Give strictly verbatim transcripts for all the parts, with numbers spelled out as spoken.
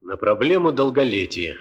На проблему долголетия.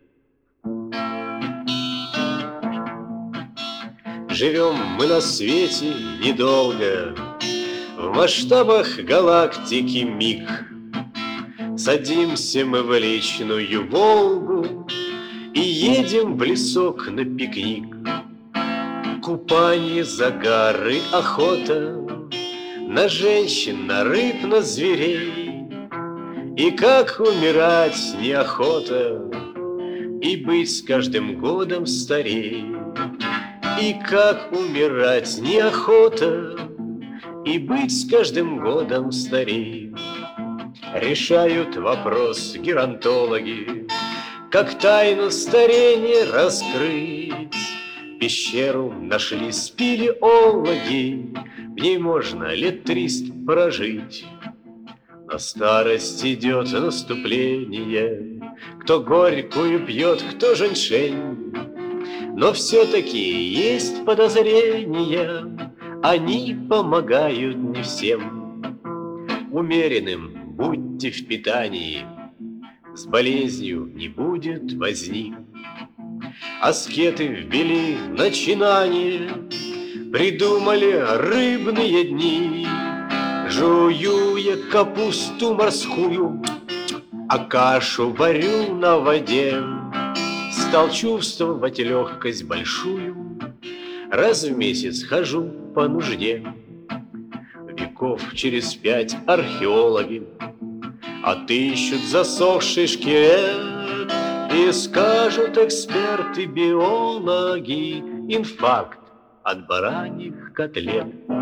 Живем мы на свете недолго, в масштабах галактики миг. Садимся мы в личную Волгу и едем в лесок на пикник. Купание, загары, охота на женщин, на рыб, на зверей. И как умирать неохота, и быть с каждым годом старей. И как умирать неохота, и быть с каждым годом старей. Решают вопрос геронтологи, как тайну старения раскрыть. Пещеру нашли спелеологи, в ней можно лет триста прожить. На старость идет наступление, кто горькую пьет, кто женьшень. Но все-таки есть подозрения, они помогают не всем. Умеренным будьте в питании, с болезнью не будет возни. Аскеты ввели начинание, придумали рыбные дни. Жую я капусту морскую, а кашу варю на воде. Стал чувствовать легкость большую, раз в месяц хожу по нужде. Веков через пять археологи отыщут засохший шкелет, и скажут эксперты-биологи: инфаркт от бараньих котлет.